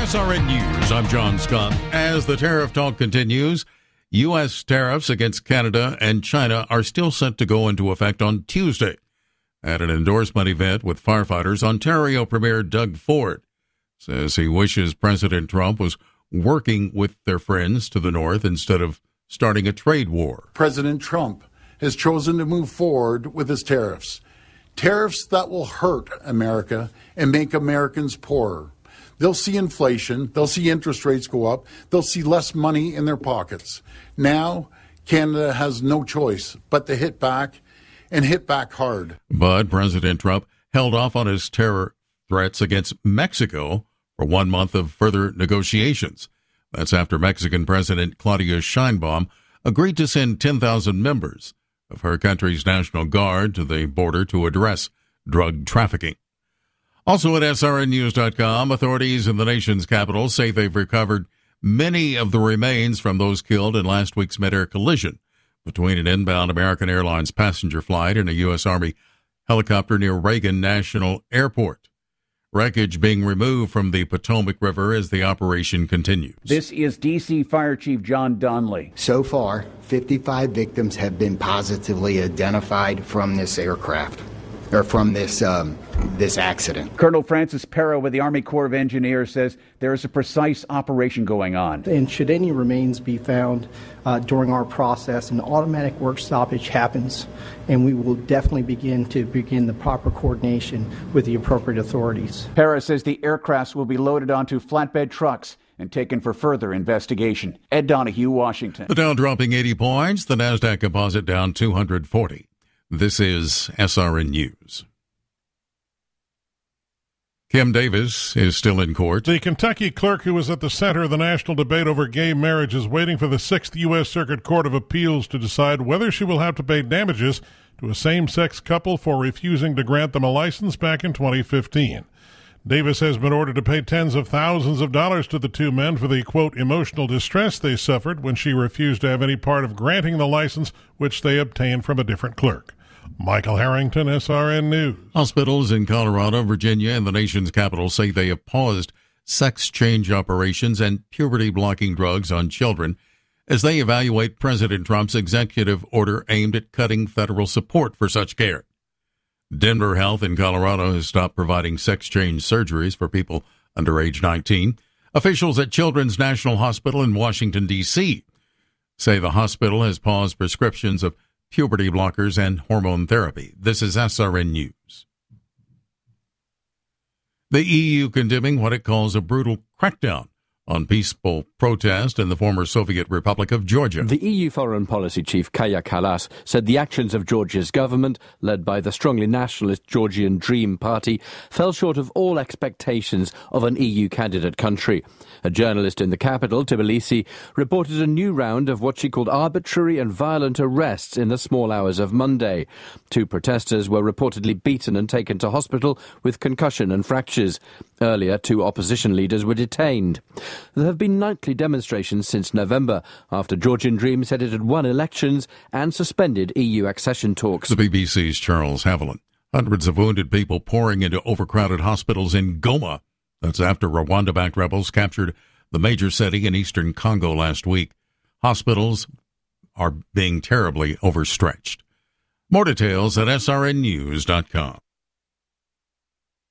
SRN News, I'm John Scott. As the tariff talk continues, U.S. tariffs against Canada and China are still set to go into effect on Tuesday. At an endorsement event with firefighters, Ontario Premier Doug Ford says he wishes President Trump was working with their friends to the north instead of starting a trade war. President Trump has chosen to move forward with his tariffs. Tariffs that will hurt America and make Americans poorer. They'll see inflation, they'll see interest rates go up, they'll see less money in their pockets. Now, Canada has no choice but to hit back and hit back hard. But President Trump held off on his terror threats against Mexico for 1 month of further negotiations. That's after Mexican President Claudia Sheinbaum agreed to send 10,000 members of her country's National Guard to the border to address drug trafficking. Also at srnnews.com, authorities in the nation's capital say they've recovered many of the remains from those killed in last week's mid-air collision between an inbound American Airlines passenger flight and a U.S. Army helicopter near Reagan National Airport. Wreckage being removed from the Potomac River as the operation continues. This is D.C. Fire Chief John Donnelly. So far, 55 victims have been positively identified from this aircraft, or from this accident. Colonel Francis Perra with the Army Corps of Engineers says there is a precise operation going on. And should any remains be found during our process, an automatic work stoppage happens, and we will definitely begin the proper coordination with the appropriate authorities. Perra says the aircrafts will be loaded onto flatbed trucks and taken for further investigation. Ed Donahue, Washington. The Dow dropping 80 points, the NASDAQ Composite down 240. This is SRN News. Kim Davis is still in court. The Kentucky clerk who was at the center of the national debate over gay marriage is waiting for the 6th U.S. Circuit Court of Appeals to decide whether she will have to pay damages to a same-sex couple for refusing to grant them a license back in 2015. Davis has been ordered to pay tens of thousands of dollars to the two men for the, quote, emotional distress they suffered when she refused to have any part of granting the license which they obtained from a different clerk. Michael Harrington, SRN News. Hospitals in Colorado, Virginia, and the nation's capital say they have paused sex change operations and puberty-blocking drugs on children as they evaluate President Trump's executive order aimed at cutting federal support for such care. Denver Health in Colorado has stopped providing sex change surgeries for people under age 19. Officials at Children's National Hospital in Washington, D.C. say the hospital has paused prescriptions of puberty blockers and hormone therapy. This is SRN News. The EU condemning what it calls a brutal crackdown on peaceful protest in the former Soviet Republic of Georgia. The EU Foreign Policy Chief Kaja Kallas said the actions of Georgia's government, led by the strongly nationalist Georgian Dream Party, fell short of all expectations of an EU candidate country. A journalist in the capital, Tbilisi, reported a new round of what she called arbitrary and violent arrests in the small hours of Monday. 2 protesters were reportedly beaten and taken to hospital with concussion and fractures. Earlier, 2 opposition leaders were detained. There have been nightly demonstrations since November, after Georgian Dream said it had won elections and suspended EU accession talks. The BBC's Charles Haviland. Hundreds of wounded people pouring into overcrowded hospitals in Goma. That's after Rwanda-backed rebels captured the major city in eastern Congo last week. Hospitals are being terribly overstretched. More details at srnnews.com.